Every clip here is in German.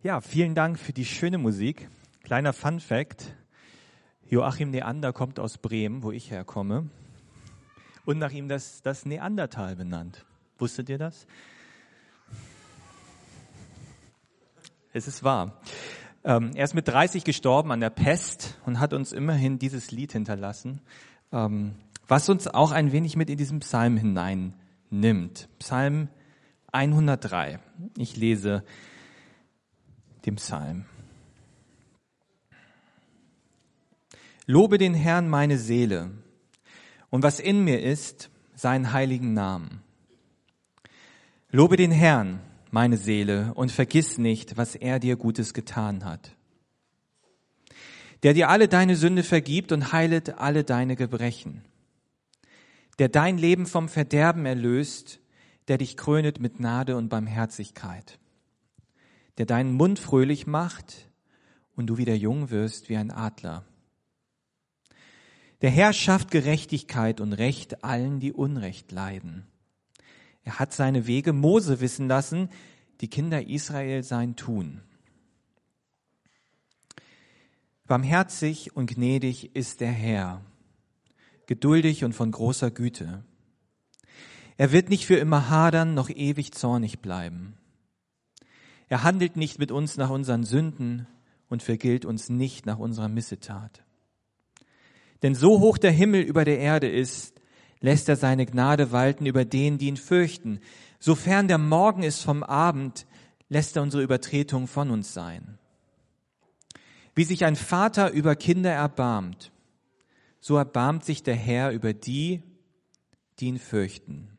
Ja, vielen Dank für die schöne Musik. Kleiner Fun Fact: Joachim Neander kommt aus Bremen, wo ich herkomme, und nach ihm das Neandertal benannt. Wusstet ihr das? Es ist wahr. Er ist mit 30 gestorben an der Pest und hat uns immerhin dieses Lied hinterlassen, was uns auch ein wenig mit in diesen Psalm hineinnimmt. Psalm 103. Ich lese den Psalm. Lobe den Herrn meine Seele und was in mir ist, seinen heiligen Namen. Lobe den Herrn, meine Seele, und vergiss nicht, was er dir Gutes getan hat. Der dir alle deine Sünde vergibt und heilet alle deine Gebrechen. Der dein Leben vom Verderben erlöst, der dich krönet mit Gnade und Barmherzigkeit. Der deinen Mund fröhlich macht und du wieder jung wirst wie ein Adler. Der Herr schafft Gerechtigkeit und Recht allen, die Unrecht leiden. Er hat seine Wege Mose wissen lassen, die Kinder Israel sein Tun. Barmherzig und gnädig ist der Herr, geduldig und von großer Güte. Er wird nicht für immer hadern, noch ewig zornig bleiben. Er handelt nicht mit uns nach unseren Sünden und vergilt uns nicht nach unserer Missetat. Denn so hoch der Himmel über der Erde ist, lässt er seine Gnade walten über denen, die ihn fürchten. Sofern der Morgen ist vom Abend, lässt er unsere Übertretung von uns sein. Wie sich ein Vater über Kinder erbarmt, so erbarmt sich der Herr über die, die ihn fürchten.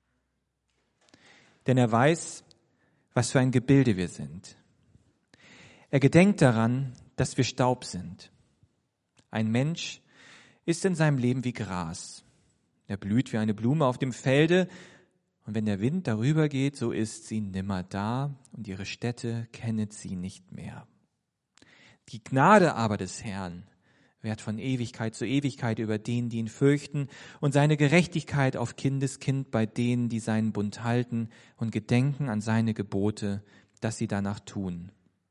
Denn er weiß, was für ein Gebilde wir sind. Er gedenkt daran, dass wir Staub sind. Ein Mensch ist in seinem Leben wie Gras. Er blüht wie eine Blume auf dem Felde, und wenn der Wind darüber geht, so ist sie nimmer da, und ihre Stätte kennet sie nicht mehr. Die Gnade aber des Herrn währt von Ewigkeit zu Ewigkeit über denen, die ihn fürchten, und seine Gerechtigkeit auf Kindeskind bei denen, die seinen Bund halten und gedenken an seine Gebote, dass sie danach tun.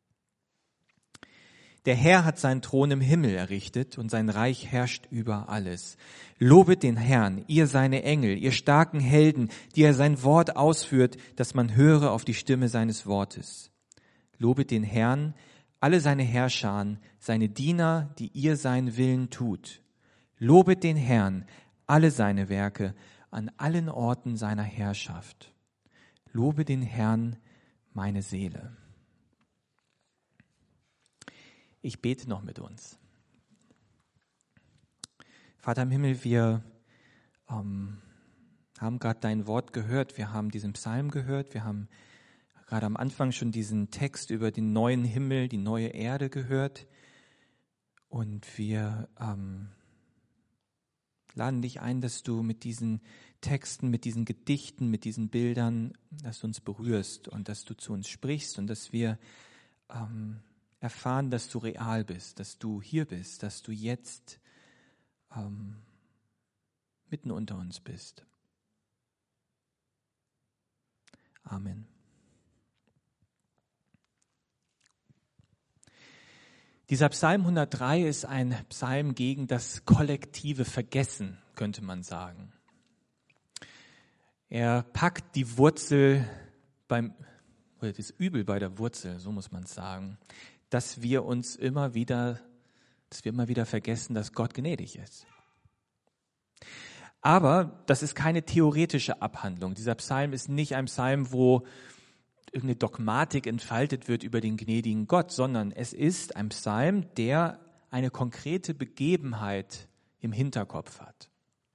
Der Herr hat seinen Thron im Himmel errichtet und sein Reich herrscht über alles. Lobet den Herrn, ihr seine Engel, ihr starken Helden, die er sein Wort ausführt, dass man höre auf die Stimme seines Wortes. Lobet den Herrn, alle seine Herrscharen, seine Diener, die ihr seinen Willen tut. Lobet den Herrn, alle seine Werke, an allen Orten seiner Herrschaft. Lobe den Herrn, meine Seele. Ich bete noch mit uns. Vater im Himmel, wir haben gerade dein Wort gehört, wir haben diesen Psalm gehört, wir haben gerade am Anfang schon diesen Text über den neuen Himmel, die neue Erde gehört. Und wir laden dich ein, dass du mit diesen Texten, mit diesen Gedichten, mit diesen Bildern, dass du uns berührst und dass du zu uns sprichst und dass wir erfahren, dass du real bist, dass du hier bist, dass du jetzt mitten unter uns bist. Amen. Dieser Psalm 103 ist ein Psalm gegen das kollektive Vergessen, könnte man sagen. Er packt die Wurzel das Übel bei der Wurzel, so muss man sagen, dass wir immer wieder vergessen, dass Gott gnädig ist. Aber das ist keine theoretische Abhandlung. Dieser Psalm ist nicht ein Psalm, wo irgendeine Dogmatik entfaltet wird über den gnädigen Gott, sondern es ist ein Psalm, der eine konkrete Begebenheit im Hinterkopf hat.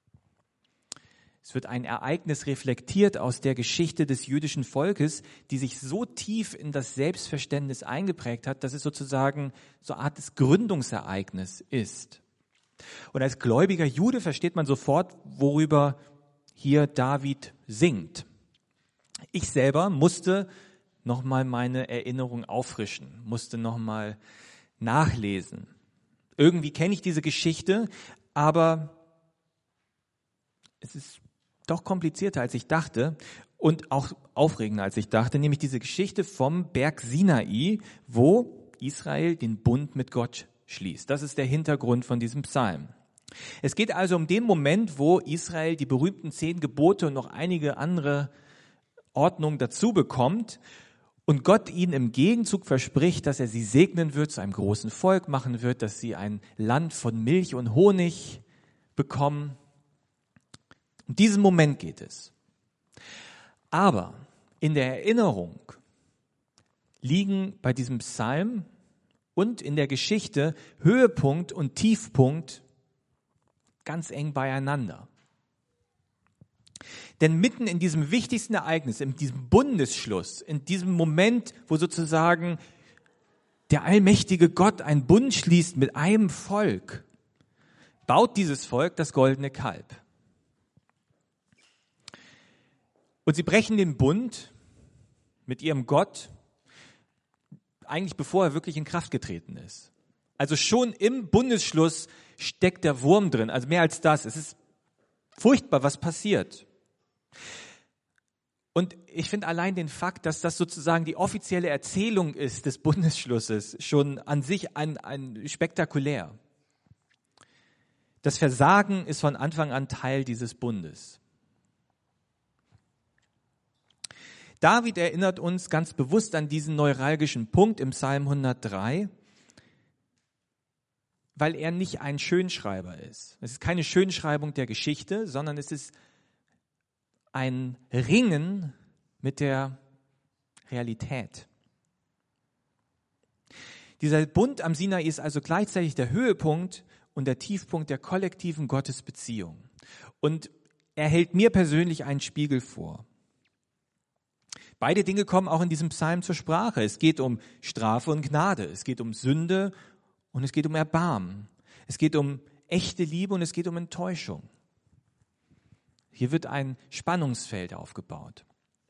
Es wird ein Ereignis reflektiert aus der Geschichte des jüdischen Volkes, die sich so tief in das Selbstverständnis eingeprägt hat, dass es sozusagen so eine Art des Gründungsereignis ist. Und als gläubiger Jude versteht man sofort, worüber hier David singt. Ich selber musste nochmal meine Erinnerung auffrischen, musste nochmal nachlesen. Irgendwie kenne ich diese Geschichte, aber es ist doch komplizierter, als ich dachte. und auch aufregender, als ich dachte, nämlich diese Geschichte vom Berg Sinai, wo Israel den Bund mit Gott schließt. Das ist der Hintergrund von diesem Psalm. Es geht also um den Moment, wo Israel die berühmten 10 Gebote und noch einige andere Ordnungen dazu bekommt und Gott ihnen im Gegenzug verspricht, dass er sie segnen wird, zu einem großen Volk machen wird, dass sie ein Land von Milch und Honig bekommen. Um diesen Moment geht es. Aber in der Erinnerung liegen bei diesem Psalm und in der Geschichte Höhepunkt und Tiefpunkt ganz eng beieinander. Denn mitten in diesem wichtigsten Ereignis, in diesem Bundesschluss, in diesem Moment, wo sozusagen der allmächtige Gott einen Bund schließt mit einem Volk, baut dieses Volk das goldene Kalb. Und sie brechen den Bund mit ihrem Gott, eigentlich bevor er wirklich in Kraft getreten ist. Also schon im Bundesschluss steckt der Wurm drin, also mehr als das. Es ist furchtbar, was passiert. Und ich finde allein den Fakt, dass das sozusagen die offizielle Erzählung ist des Bundesschlusses, schon an sich ein spektakulär. Das Versagen ist von Anfang an Teil dieses Bundes. David erinnert uns ganz bewusst an diesen neuralgischen Punkt im Psalm 103, weil er nicht ein Schönschreiber ist. Es ist keine Schönschreibung der Geschichte, sondern es ist ein Ringen mit der Realität. Dieser Bund am Sinai ist also gleichzeitig der Höhepunkt und der Tiefpunkt der kollektiven Gottesbeziehung. Und er hält mir persönlich einen Spiegel vor. Beide Dinge kommen auch in diesem Psalm zur Sprache. Es geht um Strafe und Gnade, es geht um Sünde und es geht um Erbarmen. Es geht um echte Liebe und es geht um Enttäuschung. Hier wird ein Spannungsfeld aufgebaut.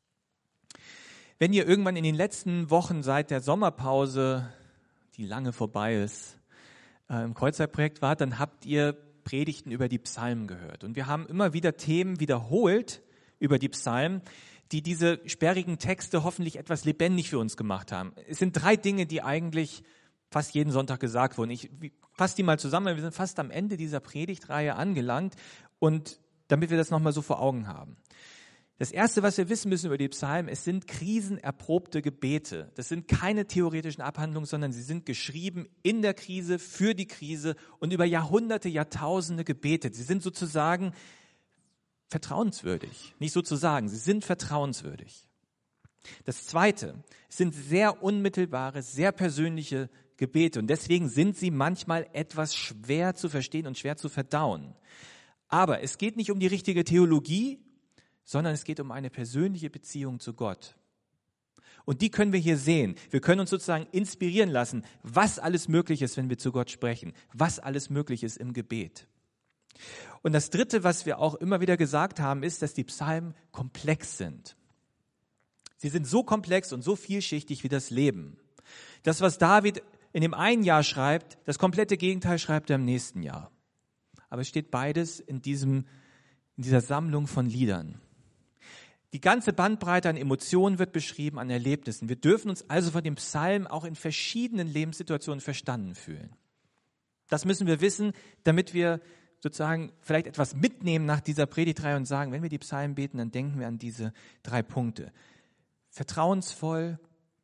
Wenn ihr irgendwann in den letzten Wochen seit der Sommerpause, die lange vorbei ist, im Kreuzzeitprojekt wart, dann habt ihr Predigten über die Psalmen gehört. Und wir haben immer wieder Themen wiederholt über die Psalmen, die diese sperrigen Texte hoffentlich etwas lebendig für uns gemacht haben. Es sind 3 Dinge, die eigentlich fast jeden Sonntag gesagt wurden. Ich fasse die mal zusammen, weil wir sind fast am Ende dieser Predigtreihe angelangt und damit wir das nochmal so vor Augen haben. Das Erste, was wir wissen müssen über die Psalmen, es sind krisenerprobte Gebete. Das sind keine theoretischen Abhandlungen, sondern sie sind geschrieben in der Krise, für die Krise und über Jahrhunderte, Jahrtausende gebetet. Sie sind sozusagen vertrauenswürdig. Nicht sozusagen, sie sind vertrauenswürdig. Das Zweite, es sind sehr unmittelbare, sehr persönliche Gebete und deswegen sind sie manchmal etwas schwer zu verstehen und schwer zu verdauen. Aber es geht nicht um die richtige Theologie, sondern es geht um eine persönliche Beziehung zu Gott. Und die können wir hier sehen. Wir können uns sozusagen inspirieren lassen, was alles möglich ist, wenn wir zu Gott sprechen, was alles möglich ist im Gebet. Und das Dritte, was wir auch immer wieder gesagt haben, ist, dass die Psalmen komplex sind. Sie sind so komplex und so vielschichtig wie das Leben. Das, was David in dem einen Jahr schreibt, das komplette Gegenteil schreibt er im nächsten Jahr. Aber es steht beides in dieser Sammlung von Liedern. Die ganze Bandbreite an Emotionen wird beschrieben, an Erlebnissen. Wir dürfen uns also von dem Psalm auch in verschiedenen Lebenssituationen verstanden fühlen. Das müssen wir wissen, damit wir sozusagen vielleicht etwas mitnehmen nach dieser Predigtreihe und sagen, wenn wir die Psalmen beten, dann denken wir an diese 3 Punkte. Vertrauensvoll,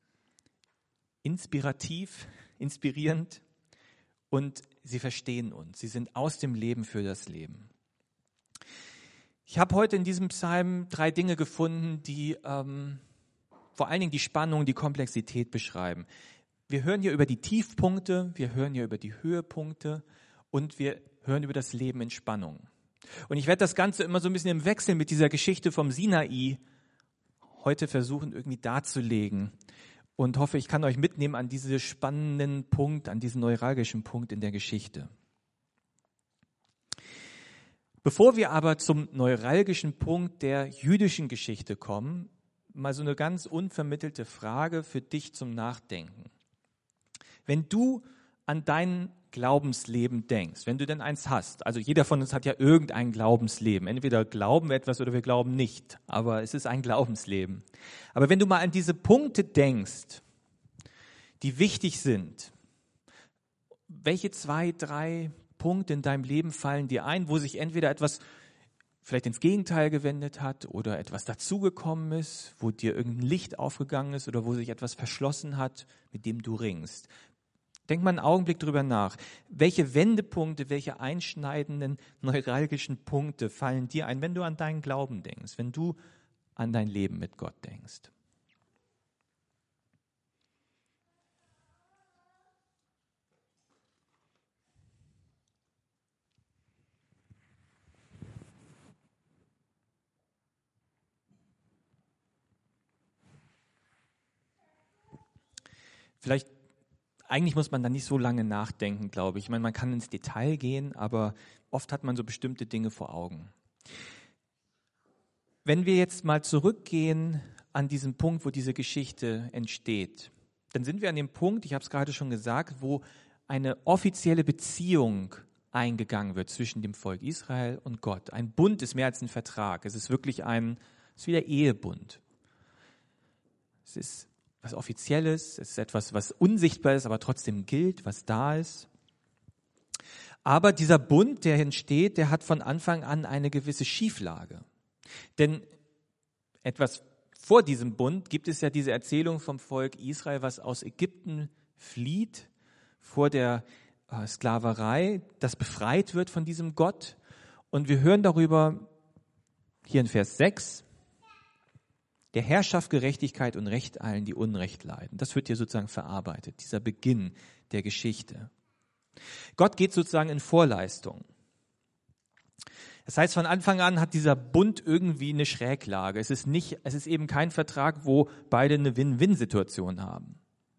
inspirativ, inspirierend und sie verstehen uns. Sie sind aus dem Leben für das Leben. Ich habe heute in diesem Psalm 3 Dinge gefunden, die vor allen Dingen die Spannung, die Komplexität beschreiben. Wir hören hier über die Tiefpunkte, wir hören hier über die Höhepunkte und wir hören über das Leben in Spannung. Und ich werde das Ganze immer so ein bisschen im Wechsel mit dieser Geschichte vom Sinai heute versuchen irgendwie darzulegen und hoffe, ich kann euch mitnehmen an diesen spannenden Punkt, an diesen neuralgischen Punkt in der Geschichte. Bevor wir aber zum neuralgischen Punkt der jüdischen Geschichte kommen, mal so eine ganz unvermittelte Frage für dich zum Nachdenken. Wenn du an deinen Glaubensleben denkst, wenn du denn eins hast, also jeder von uns hat ja irgendein Glaubensleben. Entweder glauben wir etwas oder wir glauben nicht, aber es ist ein Glaubensleben. Aber wenn du mal an diese Punkte denkst, die wichtig sind, welche 2, 3 Punkte in deinem Leben fallen dir ein, wo sich entweder etwas vielleicht ins Gegenteil gewendet hat oder etwas dazugekommen ist, wo dir irgendein Licht aufgegangen ist oder wo sich etwas verschlossen hat, mit dem du ringst. Denk mal einen Augenblick drüber nach. Welche Wendepunkte, welche einschneidenden, neuralgischen Punkte fallen dir ein, wenn du an deinen Glauben denkst, wenn du an dein Leben mit Gott denkst? Vielleicht, eigentlich muss man da nicht so lange nachdenken, glaube ich. Ich meine, man kann ins Detail gehen, aber oft hat man so bestimmte Dinge vor Augen. Wenn wir jetzt mal zurückgehen an diesen Punkt, wo diese Geschichte entsteht, dann sind wir an dem Punkt, ich habe es gerade schon gesagt, wo eine offizielle Beziehung eingegangen wird zwischen dem Volk Israel und Gott. Ein Bund ist mehr als ein Vertrag. Es ist wirklich es ist wie der Ehebund. Es ist was Offizielles, es ist etwas, was unsichtbar ist, aber trotzdem gilt, was da ist. Aber dieser Bund, der entsteht, der hat von Anfang an eine gewisse Schieflage. Denn etwas vor diesem Bund gibt es ja diese Erzählung vom Volk Israel, was aus Ägypten flieht, vor der Sklaverei, das befreit wird von diesem Gott. Und wir hören darüber hier in Vers 6, der Herr schafft Gerechtigkeit und Recht allen, die Unrecht leiden. Das wird hier sozusagen verarbeitet, dieser Beginn der Geschichte. Gott geht sozusagen in Vorleistung. Das heißt, von Anfang an hat dieser Bund irgendwie eine Schräglage. Es ist eben kein Vertrag, wo beide eine Win-Win-Situation haben.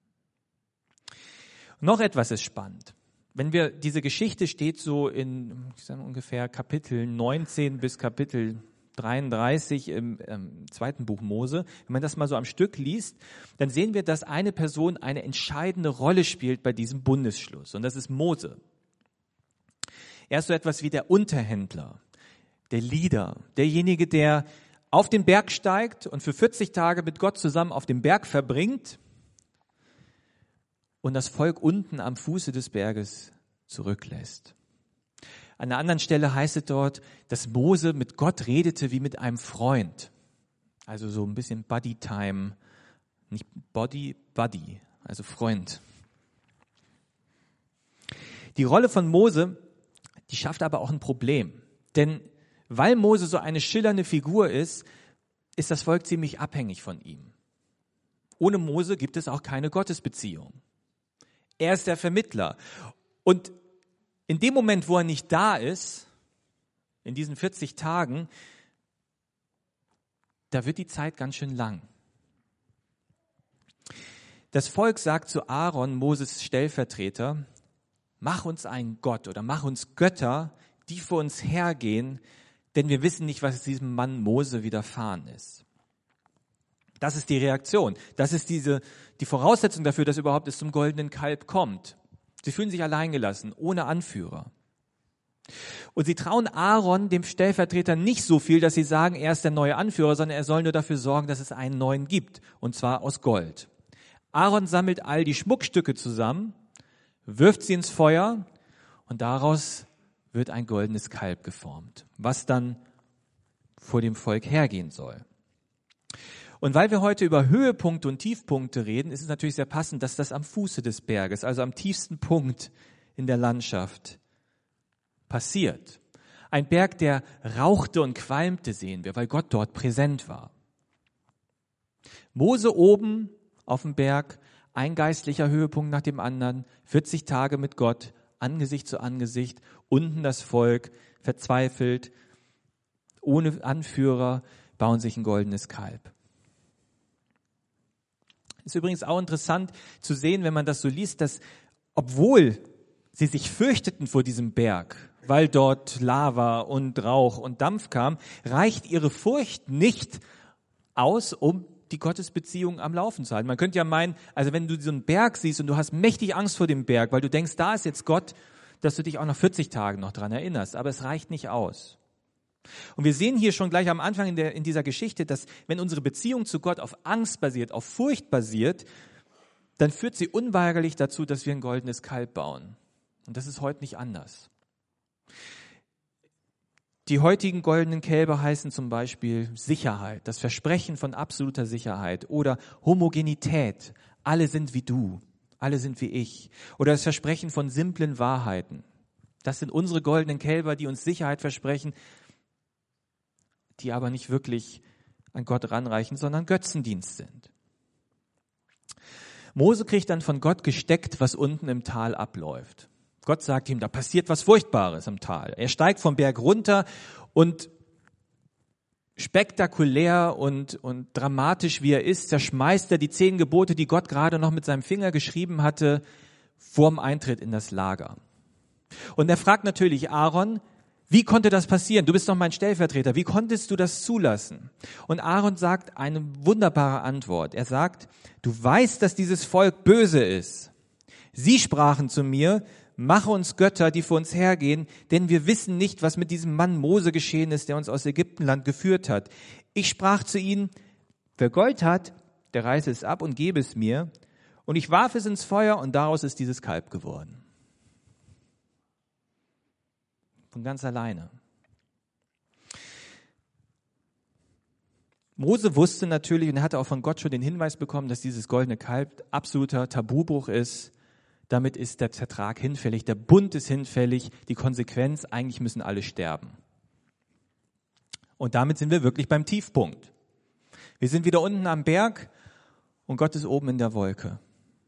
Noch etwas ist spannend. Diese Geschichte steht so in ungefähr Kapitel 19 bis Kapitel 33 im 2. Buch Mose. Wenn man das mal so am Stück liest, dann sehen wir, dass eine Person eine entscheidende Rolle spielt bei diesem Bundesschluss. Und das ist Mose. Er ist so etwas wie der Unterhändler, der Leader, derjenige, der auf den Berg steigt und für 40 Tage mit Gott zusammen auf dem Berg verbringt und das Volk unten am Fuße des Berges zurücklässt. An einer anderen Stelle heißt es dort, dass Mose mit Gott redete wie mit einem Freund. Also so ein bisschen Buddy-Time, nicht Body, Buddy, also Freund. Die Rolle von Mose, die schafft aber auch ein Problem. Denn weil Mose so eine schillernde Figur ist das Volk ziemlich abhängig von ihm. Ohne Mose gibt es auch keine Gottesbeziehung. Er ist der Vermittler. Und in dem Moment, wo er nicht da ist, in diesen 40 Tagen, da wird die Zeit ganz schön lang. Das Volk sagt zu Aaron, Moses Stellvertreter, mach uns einen Gott oder mach uns Götter, die vor uns hergehen, denn wir wissen nicht, was diesem Mann Mose widerfahren ist. Das ist die Reaktion. Das ist die Voraussetzung dafür, dass überhaupt es zum goldenen Kalb kommt. Sie fühlen sich alleingelassen, ohne Anführer. Und sie trauen Aaron, dem Stellvertreter, nicht so viel, dass sie sagen, er ist der neue Anführer, sondern er soll nur dafür sorgen, dass es einen neuen gibt, und zwar aus Gold. Aaron sammelt all die Schmuckstücke zusammen, wirft sie ins Feuer und daraus wird ein goldenes Kalb geformt, was dann vor dem Volk hergehen soll. Und weil wir heute über Höhepunkte und Tiefpunkte reden, ist es natürlich sehr passend, dass das am Fuße des Berges, also am tiefsten Punkt in der Landschaft, passiert. Ein Berg, der rauchte und qualmte, sehen wir, weil Gott dort präsent war. Mose oben auf dem Berg, ein geistlicher Höhepunkt nach dem anderen, 40 Tage mit Gott, Angesicht zu Angesicht, unten das Volk, verzweifelt, ohne Anführer, bauen sich ein goldenes Kalb. Ist übrigens auch interessant zu sehen, wenn man das so liest, dass obwohl sie sich fürchteten vor diesem Berg, weil dort Lava und Rauch und Dampf kam, reicht ihre Furcht nicht aus, um die Gottesbeziehung am Laufen zu halten. Man könnte ja meinen, also wenn du so einen Berg siehst und du hast mächtig Angst vor dem Berg, weil du denkst, da ist jetzt Gott, dass du dich auch nach 40 Tagen noch dran erinnerst. Aber es reicht nicht aus. Und wir sehen hier schon gleich am Anfang in dieser Geschichte, dass wenn unsere Beziehung zu Gott auf Angst basiert, auf Furcht basiert, dann führt sie unweigerlich dazu, dass wir ein goldenes Kalb bauen. Und das ist heute nicht anders. Die heutigen goldenen Kälber heißen zum Beispiel Sicherheit, das Versprechen von absoluter Sicherheit oder Homogenität. Alle sind wie du, alle sind wie ich. Oder das Versprechen von simplen Wahrheiten. Das sind unsere goldenen Kälber, die uns Sicherheit versprechen, die aber nicht wirklich an Gott ranreichen, sondern Götzendienst sind. Mose kriegt dann von Gott gesteckt, was unten im Tal abläuft. Gott sagt ihm, da passiert was Furchtbares im Tal. Er steigt vom Berg runter und spektakulär und dramatisch wie er ist, zerschmeißt er die 10 Gebote, die Gott gerade noch mit seinem Finger geschrieben hatte, vorm Eintritt in das Lager. Und er fragt natürlich Aaron, wie konnte das passieren? Du bist doch mein Stellvertreter. Wie konntest du das zulassen? Und Aaron sagt eine wunderbare Antwort. Er sagt, du weißt, dass dieses Volk böse ist. Sie sprachen zu mir, mache uns Götter, die vor uns hergehen, denn wir wissen nicht, was mit diesem Mann Mose geschehen ist, der uns aus Ägyptenland geführt hat. Ich sprach zu ihnen, wer Gold hat, der reiße es ab und gebe es mir. Und ich warf es ins Feuer und daraus ist dieses Kalb geworden. Von ganz alleine. Mose wusste natürlich und er hatte auch von Gott schon den Hinweis bekommen, dass dieses goldene Kalb absoluter Tabubruch ist. Damit ist der Vertrag hinfällig, der Bund ist hinfällig, die Konsequenz, eigentlich müssen alle sterben. Und damit sind wir wirklich beim Tiefpunkt. Wir sind wieder unten am Berg und Gott ist oben in der Wolke.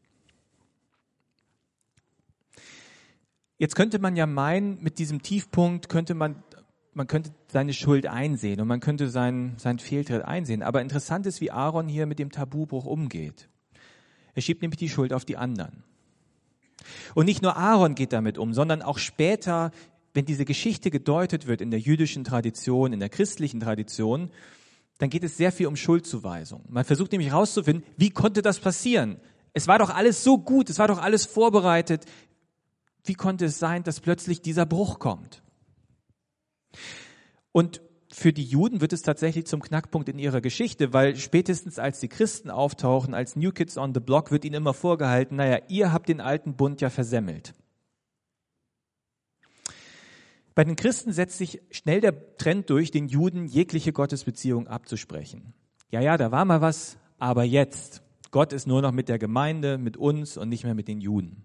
Jetzt könnte man ja meinen, mit diesem Tiefpunkt könnte man könnte seine Schuld einsehen und man könnte seinen Fehltritt einsehen. Aber interessant ist, wie Aaron hier mit dem Tabubruch umgeht. Er schiebt nämlich die Schuld auf die anderen. Und nicht nur Aaron geht damit um, sondern auch später, wenn diese Geschichte gedeutet wird in der jüdischen Tradition, in der christlichen Tradition, dann geht es sehr viel um Schuldzuweisung. Man versucht nämlich herauszufinden, wie konnte das passieren? Es war doch alles so gut, es war doch alles vorbereitet. Wie konnte es sein, dass plötzlich dieser Bruch kommt? Und für die Juden wird es tatsächlich zum Knackpunkt in ihrer Geschichte, weil spätestens als die Christen auftauchen, als New Kids on the Block, wird ihnen immer vorgehalten, naja, ihr habt den alten Bund ja versemmelt. Bei den Christen setzt sich schnell der Trend durch, den Juden jegliche Gottesbeziehung abzusprechen. Ja, da war mal was, aber jetzt. Gott ist nur noch mit der Gemeinde, mit uns und nicht mehr mit den Juden.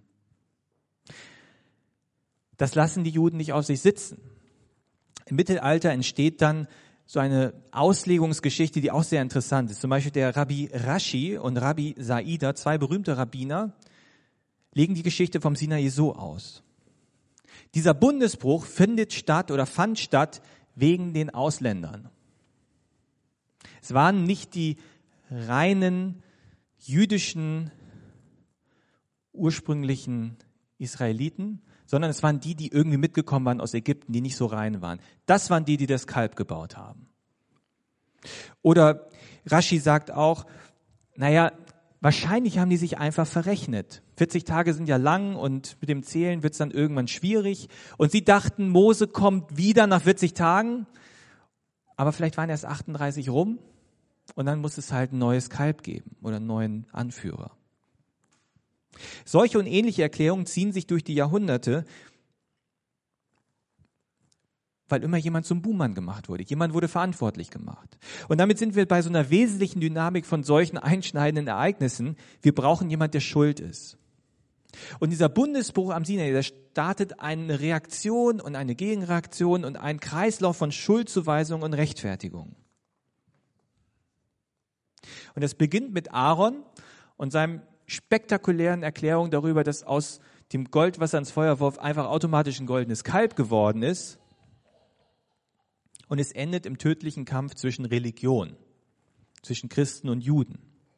Das lassen die Juden nicht auf sich sitzen. Im Mittelalter entsteht dann so eine Auslegungsgeschichte, die auch sehr interessant ist. Zum Beispiel der Rabbi Rashi und Rabbi Saida, 2 berühmte Rabbiner, legen die Geschichte vom Sinai so aus. Dieser Bundesbruch fand statt wegen den Ausländern. Es waren nicht die reinen jüdischen ursprünglichen Israeliten, sondern es waren die irgendwie mitgekommen waren aus Ägypten, die nicht so rein waren. Das waren die das Kalb gebaut haben. Oder Rashi sagt auch, wahrscheinlich haben die sich einfach verrechnet. 40 Tage sind ja lang und mit dem Zählen wird es dann irgendwann schwierig. Und sie dachten, Mose kommt wieder nach 40 Tagen, aber vielleicht waren erst 38 rum und dann muss es halt ein neues Kalb geben oder einen neuen Anführer. Solche und ähnliche Erklärungen ziehen sich durch die Jahrhunderte, weil immer jemand zum Buhmann gemacht wurde. Jemand wurde verantwortlich gemacht. Und damit sind wir bei so einer wesentlichen Dynamik von solchen einschneidenden Ereignissen. Wir brauchen jemand, der schuld ist. Und dieser Bundesbruch am Sinai, der startet eine Reaktion und eine Gegenreaktion und einen Kreislauf von Schuldzuweisung und Rechtfertigung. Und das beginnt mit Aaron und seinem spektakulären Erklärung darüber, dass aus dem Gold, was er ins Feuer warf, einfach automatisch ein goldenes Kalb geworden ist. Und es endet im tödlichen Kampf zwischen Religion, zwischen Christen und Juden.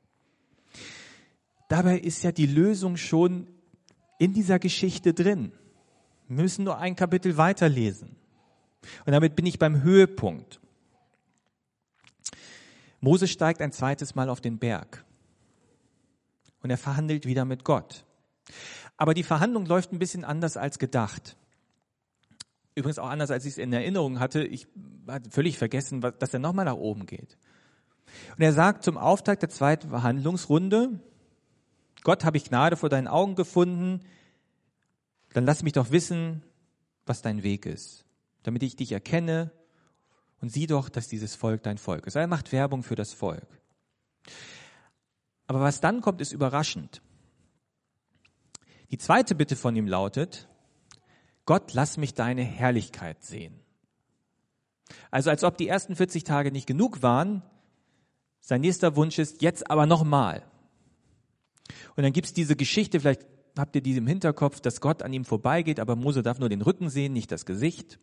Dabei ist ja die Lösung schon in dieser Geschichte drin. Wir müssen nur ein Kapitel weiterlesen. Und damit bin ich beim Höhepunkt. Mose steigt ein zweites Mal auf den Berg und er verhandelt wieder mit Gott. Aber die Verhandlung läuft ein bisschen anders als gedacht. Übrigens auch anders, als ich es in Erinnerung hatte. Ich hatte völlig vergessen, dass er nochmal nach oben geht. Und er sagt zum Auftakt der zweiten Verhandlungsrunde: Gott, habe ich Gnade vor deinen Augen gefunden, dann lass mich doch wissen, was dein Weg ist, damit ich dich erkenne und sieh doch, dass dieses Volk dein Volk ist. Er macht Werbung für das Volk. Aber was dann kommt, ist überraschend. Die zweite Bitte von ihm lautet: Gott, lass mich deine Herrlichkeit sehen. Also als ob die ersten 40 Tage nicht genug waren, sein nächster Wunsch ist, jetzt aber nochmal. Und dann gibt es diese Geschichte, vielleicht habt ihr die im Hinterkopf, dass Gott an ihm vorbeigeht, aber Mose darf nur den Rücken sehen, nicht das Gesicht.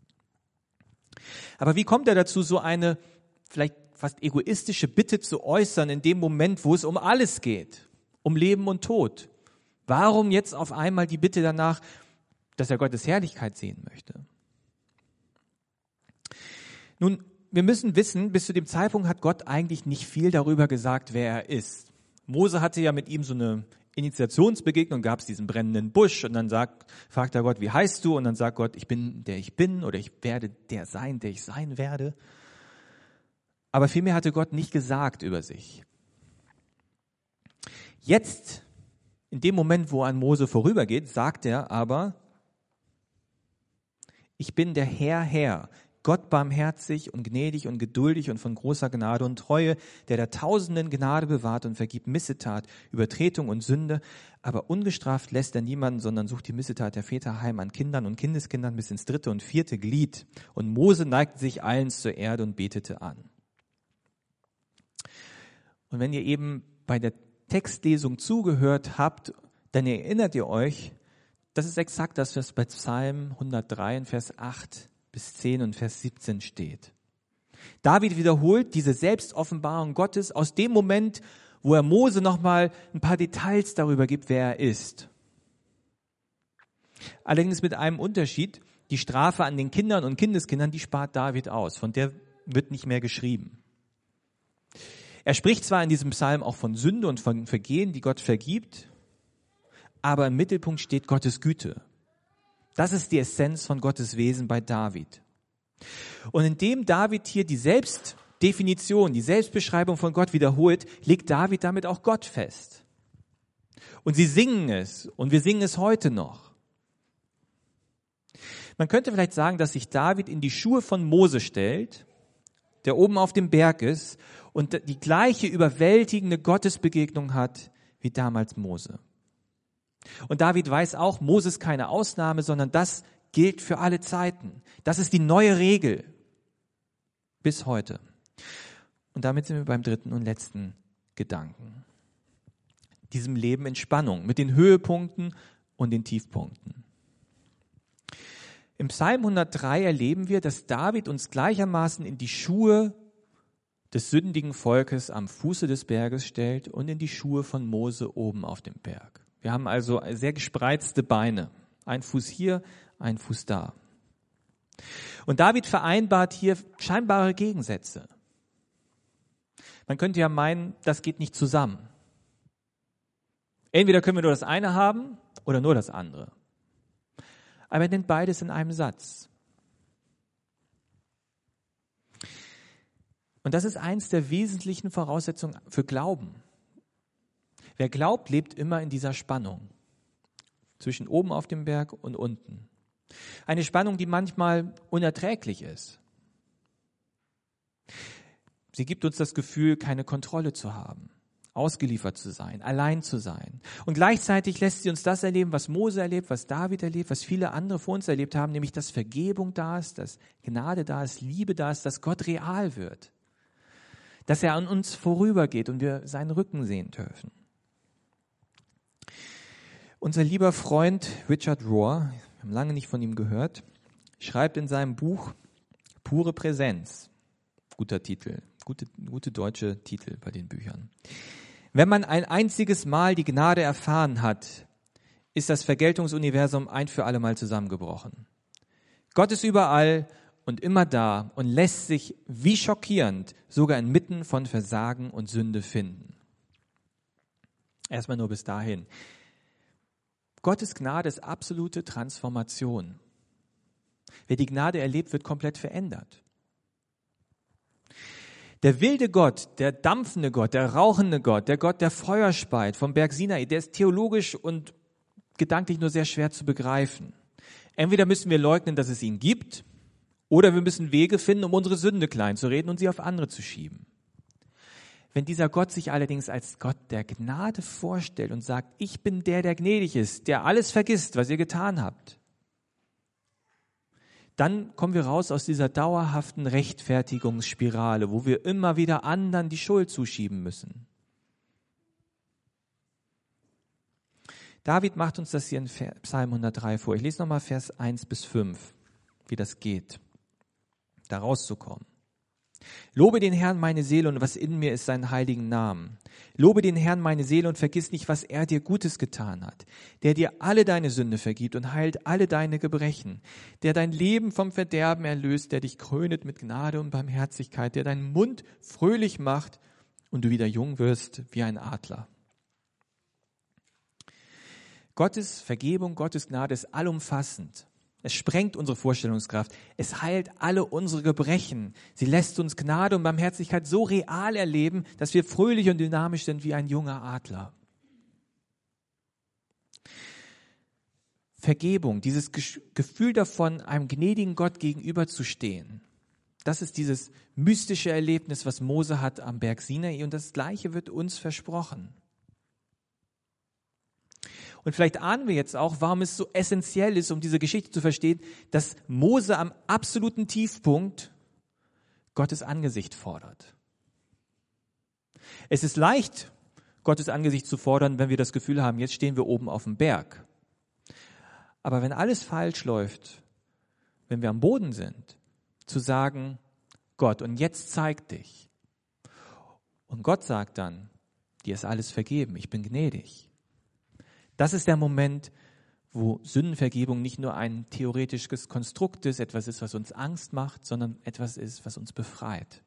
Aber wie kommt er dazu, so eine vielleicht fast egoistische Bitte zu äußern in dem Moment, wo es um alles geht, um Leben und Tod? Warum jetzt auf einmal die Bitte danach, dass er Gottes Herrlichkeit sehen möchte? Nun, wir müssen wissen, bis zu dem Zeitpunkt hat Gott eigentlich nicht viel darüber gesagt, wer er ist. Mose hatte ja mit ihm so eine Initiationsbegegnung, gab es diesen brennenden Busch und dann fragt er Gott, wie heißt du? Und dann sagt Gott, ich bin, der ich bin, oder ich werde der sein, der ich sein werde. Aber vielmehr hatte Gott nicht gesagt über sich. Jetzt, in dem Moment, wo er an Mose vorübergeht, sagt er aber: Ich bin der Herr, Gott barmherzig und gnädig und geduldig und von großer Gnade und Treue, der Tausenden Gnade bewahrt und vergibt Missetat, Übertretung und Sünde, aber ungestraft lässt er niemanden, sondern sucht die Missetat der Väter heim an Kindern und Kindeskindern bis ins 3. und 4. Glied. Und Mose neigte sich eilends zur Erde und betete an. Und wenn ihr eben bei der Textlesung zugehört habt, dann erinnert ihr euch, das ist exakt das, was bei Psalm 103 in Vers 8 bis 10 und Vers 17 steht. David wiederholt diese Selbstoffenbarung Gottes aus dem Moment, wo er Mose nochmal ein paar Details darüber gibt, wer er ist. Allerdings mit einem Unterschied: Die Strafe an den Kindern und Kindeskindern, die spart David aus. Von der wird nicht mehr geschrieben. Er spricht zwar in diesem Psalm auch von Sünde und von Vergehen, die Gott vergibt, aber im Mittelpunkt steht Gottes Güte. Das ist die Essenz von Gottes Wesen bei David. Und indem David hier die Selbstdefinition, die Selbstbeschreibung von Gott wiederholt, legt David damit auch Gott fest. Und sie singen es, und wir singen es heute noch. Man könnte vielleicht sagen, dass sich David in die Schuhe von Mose stellt, der oben auf dem Berg ist und die gleiche überwältigende Gottesbegegnung hat wie damals Mose. Und David weiß auch, Mose ist keine Ausnahme, sondern das gilt für alle Zeiten. Das ist die neue Regel bis heute. Und damit sind wir beim dritten und letzten Gedanken. Diesem Leben in Spannung, mit den Höhepunkten und den Tiefpunkten. Im Psalm 103 erleben wir, dass David uns gleichermaßen in die Schuhe des sündigen Volkes am Fuße des Berges stellt und in die Schuhe von Mose oben auf dem Berg. Wir haben also sehr gespreizte Beine. Ein Fuß hier, ein Fuß da. Und David vereinbart hier scheinbare Gegensätze. Man könnte ja meinen, das geht nicht zusammen. Entweder können wir nur das eine haben oder nur das andere. Aber er nennt beides in einem Satz. Und das ist eins der wesentlichen Voraussetzungen für Glauben. Wer glaubt, lebt immer in dieser Spannung zwischen oben auf dem Berg und unten. Eine Spannung, die manchmal unerträglich ist. Sie gibt uns das Gefühl, keine Kontrolle zu haben, ausgeliefert zu sein, allein zu sein. Und gleichzeitig lässt sie uns das erleben, was Mose erlebt, was David erlebt, was viele andere vor uns erlebt haben, nämlich dass Vergebung da ist, dass Gnade da ist, Liebe da ist, dass Gott real wird. Dass er an uns vorübergeht und wir seinen Rücken sehen dürfen. Unser lieber Freund Richard Rohr, wir haben lange nicht von ihm gehört, schreibt in seinem Buch Pure Präsenz, guter Titel, gute deutsche Titel bei den Büchern. Wenn man ein einziges Mal die Gnade erfahren hat, ist das Vergeltungsuniversum ein für alle Mal zusammengebrochen. Gott ist überall und immer da und lässt sich, wie schockierend, sogar inmitten von Versagen und Sünde finden. Erstmal nur bis dahin. Gottes Gnade ist absolute Transformation. Wer die Gnade erlebt, wird komplett verändert. Der wilde Gott, der dampfende Gott, der rauchende Gott, der Gott, der Feuer speit vom Berg Sinai, der ist theologisch und gedanklich nur sehr schwer zu begreifen. Entweder müssen wir leugnen, dass es ihn gibt, oder wir müssen Wege finden, um unsere Sünde klein zu reden und sie auf andere zu schieben. Wenn dieser Gott sich allerdings als Gott der Gnade vorstellt und sagt, ich bin der gnädig ist, der alles vergisst, was ihr getan habt, dann kommen wir raus aus dieser dauerhaften Rechtfertigungsspirale, wo wir immer wieder anderen die Schuld zuschieben müssen. David macht uns das hier in Psalm 103 vor. Ich lese nochmal Vers 1 bis 5, wie das geht, da rauszukommen. Lobe den Herrn meine Seele und was in mir ist seinen heiligen Namen. Lobe den Herrn meine Seele und vergiss nicht, was er dir Gutes getan hat, der dir alle deine Sünde vergibt und heilt alle deine Gebrechen, der dein Leben vom Verderben erlöst, der dich krönet mit Gnade und Barmherzigkeit, der deinen Mund fröhlich macht und du wieder jung wirst wie ein Adler. Gottes Vergebung, Gottes Gnade ist allumfassend. Es sprengt unsere Vorstellungskraft. Es heilt alle unsere Gebrechen. Sie lässt uns Gnade und Barmherzigkeit so real erleben, dass wir fröhlich und dynamisch sind wie ein junger Adler. Vergebung, dieses Gefühl davon, einem gnädigen Gott gegenüberzustehen, das ist dieses mystische Erlebnis, was Mose hat am Berg Sinai, und das Gleiche wird uns versprochen. Und vielleicht ahnen wir jetzt auch, warum es so essentiell ist, um diese Geschichte zu verstehen, dass Mose am absoluten Tiefpunkt Gottes Angesicht fordert. Es ist leicht, Gottes Angesicht zu fordern, wenn wir das Gefühl haben, jetzt stehen wir oben auf dem Berg. Aber wenn alles falsch läuft, wenn wir am Boden sind, zu sagen, Gott, und jetzt zeig dich. Und Gott sagt dann, dir ist alles vergeben, ich bin gnädig. Das ist der Moment, wo Sündenvergebung nicht nur ein theoretisches Konstrukt ist, etwas ist, was uns Angst macht, sondern etwas ist, was uns befreit.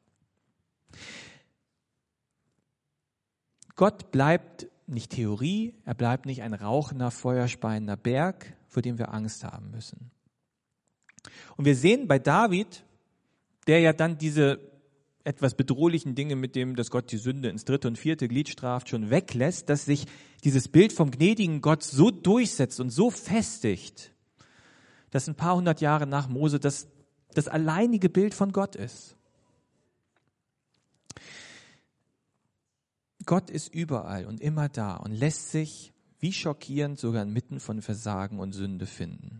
Gott bleibt nicht Theorie, er bleibt nicht ein rauchender, feuerspeiender Berg, vor dem wir Angst haben müssen. Und wir sehen bei David, der ja dann diese etwas bedrohlichen Dinge, mit dem, dass Gott die Sünde ins 3. und 4. Glied straft, schon weglässt, dass sich dieses Bild vom gnädigen Gott so durchsetzt und so festigt, dass ein paar hundert Jahre nach Mose das alleinige Bild von Gott ist. Gott ist überall und immer da und lässt sich, wie schockierend, sogar inmitten von Versagen und Sünde finden.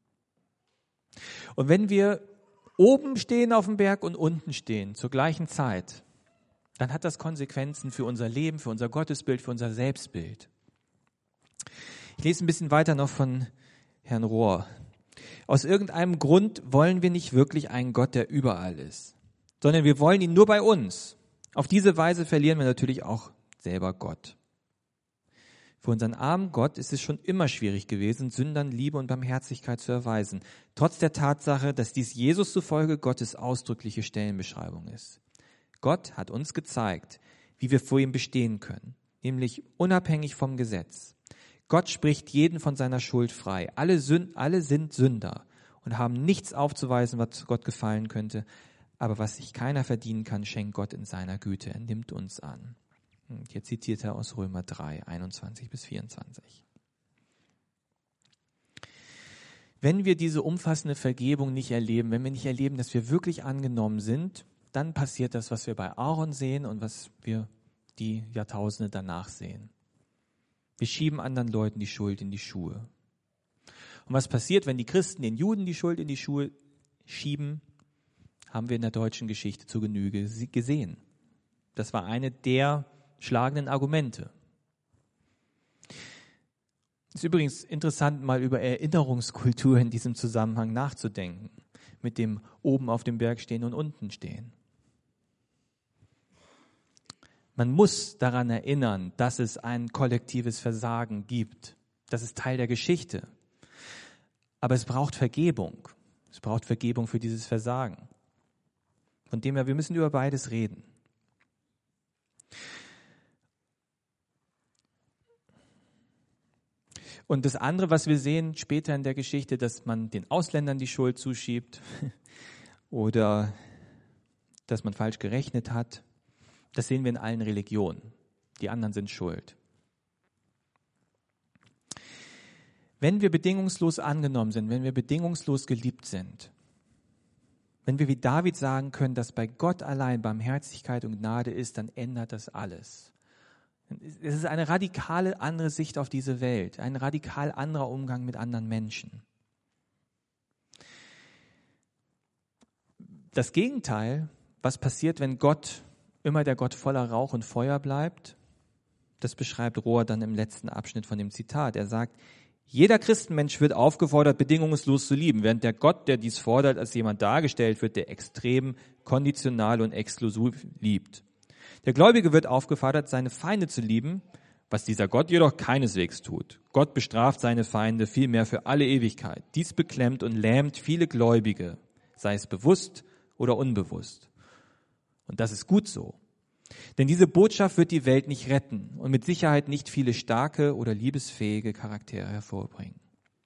Und wenn wir oben stehen auf dem Berg und unten stehen zur gleichen Zeit, dann hat das Konsequenzen für unser Leben, für unser Gottesbild, für unser Selbstbild. Ich lese ein bisschen weiter noch von Herrn Rohr. Aus irgendeinem Grund wollen wir nicht wirklich einen Gott, der überall ist, sondern wir wollen ihn nur bei uns. Auf diese Weise verlieren wir natürlich auch selber Gott. Für unseren armen Gott ist es schon immer schwierig gewesen, Sündern Liebe und Barmherzigkeit zu erweisen, trotz der Tatsache, dass dies Jesus zufolge Gottes ausdrückliche Stellenbeschreibung ist. Gott hat uns gezeigt, wie wir vor ihm bestehen können, nämlich unabhängig vom Gesetz. Gott spricht jeden von seiner Schuld frei. Alle sind Sünder und haben nichts aufzuweisen, was Gott gefallen könnte, aber was sich keiner verdienen kann, schenkt Gott in seiner Güte. Er nimmt uns an. Hier zitiert er aus Römer 3, 21 bis 24. Wenn wir diese umfassende Vergebung nicht erleben, wenn wir nicht erleben, dass wir wirklich angenommen sind, dann passiert das, was wir bei Aaron sehen und was wir die Jahrtausende danach sehen. Wir schieben anderen Leuten die Schuld in die Schuhe. Und was passiert, wenn die Christen den Juden die Schuld in die Schuhe schieben, haben wir in der deutschen Geschichte zur Genüge gesehen. Das war eine der schlagenden Argumente. Es ist übrigens interessant, mal über Erinnerungskultur in diesem Zusammenhang nachzudenken, mit dem oben auf dem Berg stehen und unten stehen. Man muss daran erinnern, dass es ein kollektives Versagen gibt. Das ist Teil der Geschichte. Aber es braucht Vergebung. Es braucht Vergebung für dieses Versagen. Von dem her, wir müssen über beides reden. Und das andere, was wir sehen später in der Geschichte, dass man den Ausländern die Schuld zuschiebt oder dass man falsch gerechnet hat, das sehen wir in allen Religionen. Die anderen sind schuld. Wenn wir bedingungslos angenommen sind, wenn wir bedingungslos geliebt sind, wenn wir wie David sagen können, dass bei Gott allein Barmherzigkeit und Gnade ist, dann ändert das alles. Es ist eine radikale andere Sicht auf diese Welt, ein radikal anderer Umgang mit anderen Menschen. Das Gegenteil, was passiert, wenn Gott immer der Gott voller Rauch und Feuer bleibt, das beschreibt Rohr dann im letzten Abschnitt von dem Zitat. Er sagt, jeder Christenmensch wird aufgefordert, bedingungslos zu lieben, während der Gott, der dies fordert, als jemand dargestellt wird, der extrem, konditional und exklusiv liebt. Der Gläubige wird aufgefordert, seine Feinde zu lieben, was dieser Gott jedoch keineswegs tut. Gott bestraft seine Feinde vielmehr für alle Ewigkeit. Dies beklemmt und lähmt viele Gläubige, sei es bewusst oder unbewusst. Und das ist gut so. Denn diese Botschaft wird die Welt nicht retten und mit Sicherheit nicht viele starke oder liebesfähige Charaktere hervorbringen.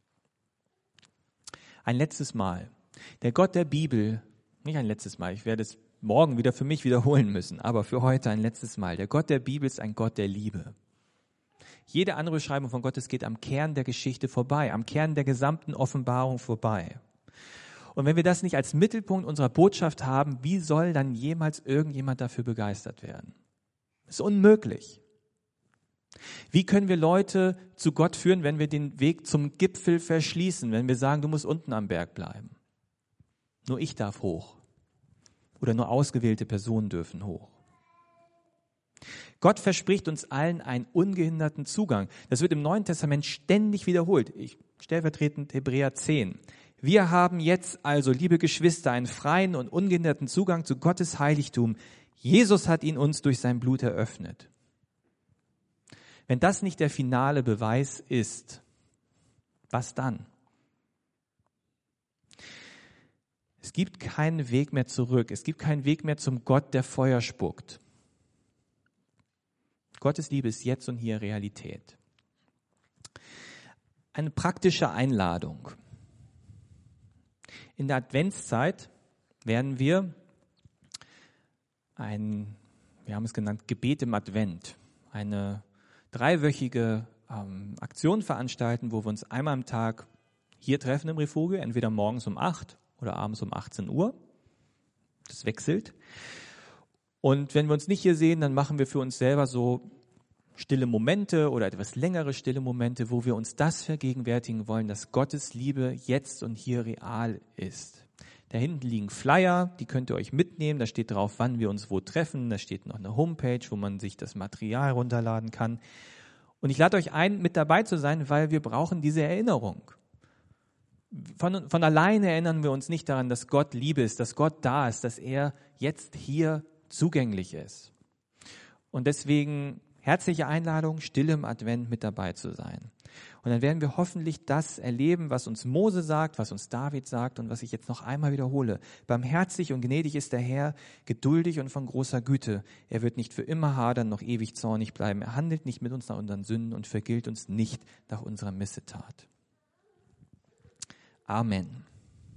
Ein letztes Mal. Der Gott der Bibel, nicht ein letztes Mal, ich werde es morgen wieder für mich wiederholen müssen, aber für heute ein letztes Mal. Der Gott der Bibel ist ein Gott der Liebe. Jede andere Beschreibung von Gottes geht am Kern der Geschichte vorbei, am Kern der gesamten Offenbarung vorbei. Und wenn wir das nicht als Mittelpunkt unserer Botschaft haben, wie soll dann jemals irgendjemand dafür begeistert werden? Das ist unmöglich. Wie können wir Leute zu Gott führen, wenn wir den Weg zum Gipfel verschließen, wenn wir sagen, du musst unten am Berg bleiben? Nur ich darf hoch. Oder nur ausgewählte Personen dürfen hoch. Gott verspricht uns allen einen ungehinderten Zugang. Das wird im Neuen Testament ständig wiederholt. Stellvertretend Hebräer 10. Wir haben jetzt also, liebe Geschwister, einen freien und ungehinderten Zugang zu Gottes Heiligtum. Jesus hat ihn uns durch sein Blut eröffnet. Wenn das nicht der finale Beweis ist, was dann? Es gibt keinen Weg mehr zurück. Es gibt keinen Weg mehr zum Gott, der Feuer spuckt. Gottes Liebe ist jetzt und hier Realität. Eine praktische Einladung. In der Adventszeit werden wir wir haben es genannt, Gebet im Advent, eine 3-wöchige Aktion veranstalten, wo wir uns einmal am Tag hier treffen im Refugio, entweder morgens um 8 oder abends um 18 Uhr. Das wechselt. Und wenn wir uns nicht hier sehen, dann machen wir für uns selber so stille Momente oder etwas längere stille Momente, wo wir uns das vergegenwärtigen wollen, dass Gottes Liebe jetzt und hier real ist. Da hinten liegen Flyer, die könnt ihr euch mitnehmen. Da steht drauf, wann wir uns wo treffen. Da steht noch eine Homepage, wo man sich das Material runterladen kann. Und ich lade euch ein, mit dabei zu sein, weil wir brauchen diese Erinnerung. Von alleine erinnern wir uns nicht daran, dass Gott Liebe ist, dass Gott da ist, dass er jetzt hier zugänglich ist. Und deswegen herzliche Einladung, still im Advent mit dabei zu sein. Und dann werden wir hoffentlich das erleben, was uns Mose sagt, was uns David sagt und was ich jetzt noch einmal wiederhole. Barmherzig und gnädig ist der Herr, geduldig und von großer Güte. Er wird nicht für immer hadern, noch ewig zornig bleiben. Er handelt nicht mit uns nach unseren Sünden und vergilt uns nicht nach unserer Missetat. Amen.